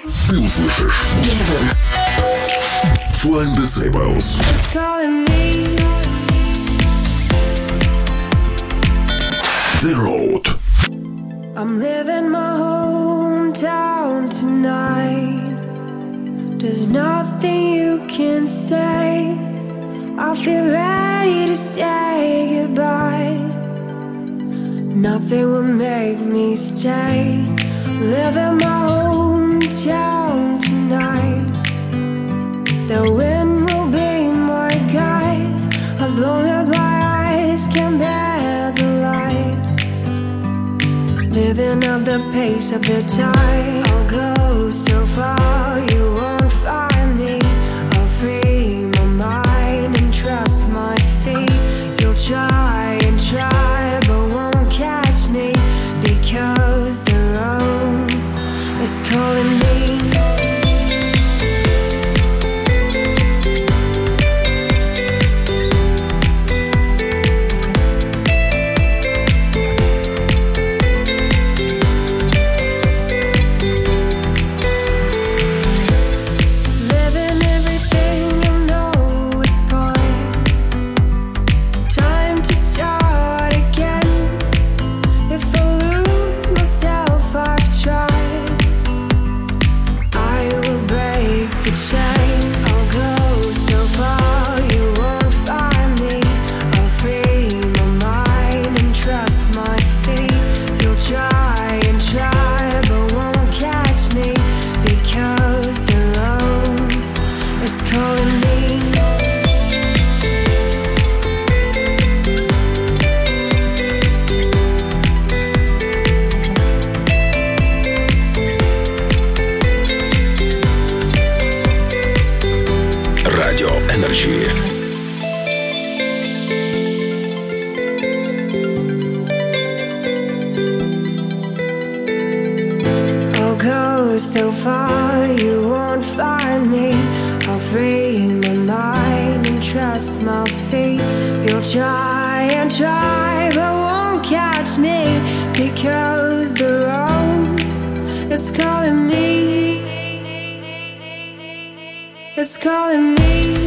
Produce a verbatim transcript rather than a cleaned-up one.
Ты услышишь Первым. Flying Disciples, It's calling me. The Road. I'm living my hometown tonight. There's nothing you can say. I feel ready to say goodbye. Nothing will make me stay. Living my hometown tonight. The wind will be my guide, as long as my eyes can bear the light. Living at the pace of the tide. I'll go so far, you won't find me. I'll free my mind and trust my feet. You'll try and try, but won't catch me, because the road is calling me. So far, you won't find me. I'll free my mind and trust my feet. You'll try and try, but won't catch me, because the road is calling me. It's calling me.